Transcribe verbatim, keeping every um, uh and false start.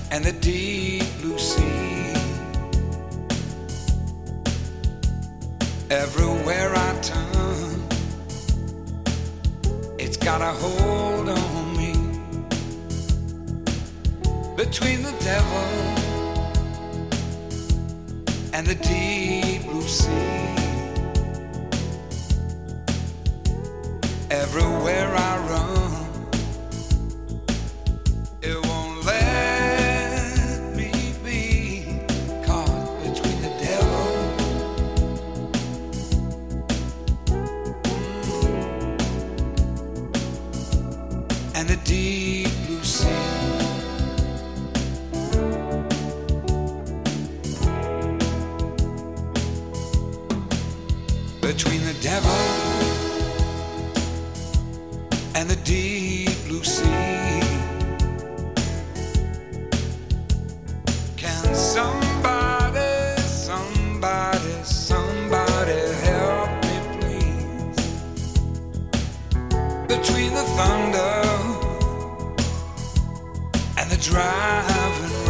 and the deep blue sea. Everywhere I turn, it's got a hold on me. Between the devil and the deep blue sea, everywhere I run, it won't let me be caught between the devil and the deep blue sea. Between the devil and the deep blue sea, can somebody, somebody, somebody help me please? Between the thunder and the driving